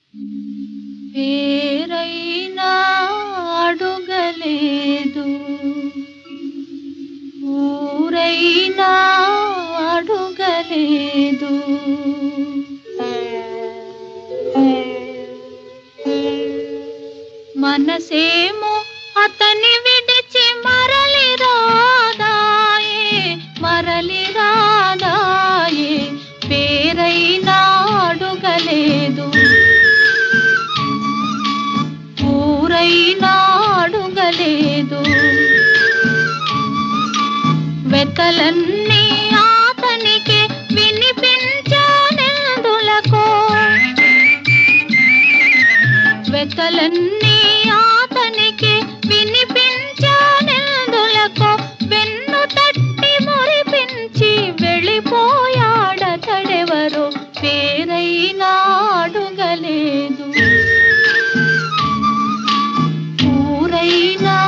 పేరైనా అడుగలేదు, ఊరైనా అడుగలేదు, మనసేమో అతని విడిచి మరలి రాదాయే, మరలి రాదాయే. పేరైనా అడుగలేదు, ఊరైనా అడుగలేదు, వెతలన్నీ అతనికి వినిపించానెందులకో, వెతలన్నీ అతనికి వినిపించానెందులకో. వెన్ను తట్టి మురిపించి వెళ్ళిపోయాడతడెవరో. పేరైనా అడుగలేదు, ఊరైనా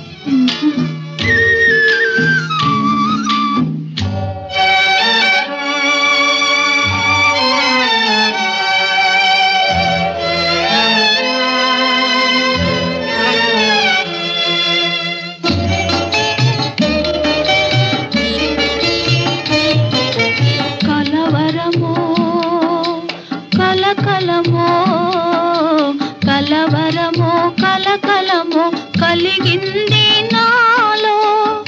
కలకలమో కలవరమో కలకలమో కలిగింది నాలో.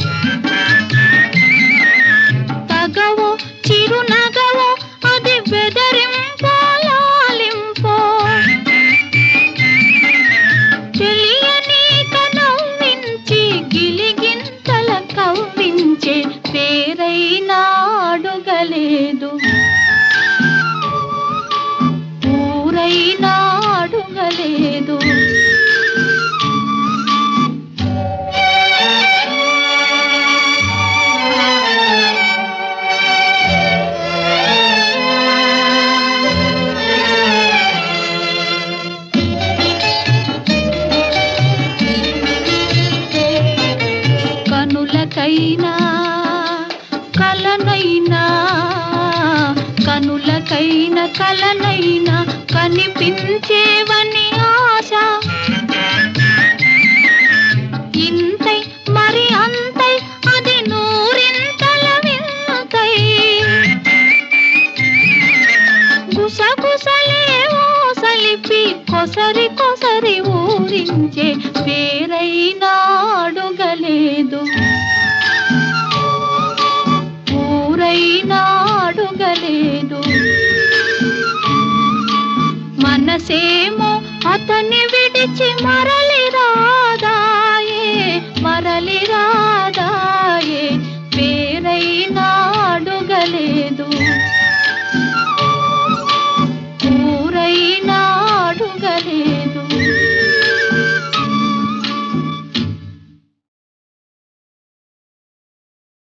తగవో చిరునగవో అది బెదరింపో లాలింపో, తెలియనీక నవ్వించి గిలిగింతల కవ్వించే. పేరైనా అడుగలేదు, ఊరైనా అడుగలేదు, కనులకైనా కలనైనా, కనులకైన కలనైనా కనిపించేవని ఆశ. ఇంతై మరి అంతై అది నూరింతల వింతై, గుసగుసలేవో సలిపి కొసరి కొసరి ఊరించే. పేరైనా అడుగలేదు, ఊరైనా అడుగలేదు, మనసేమో అతని విడిచి మరలి రాదా.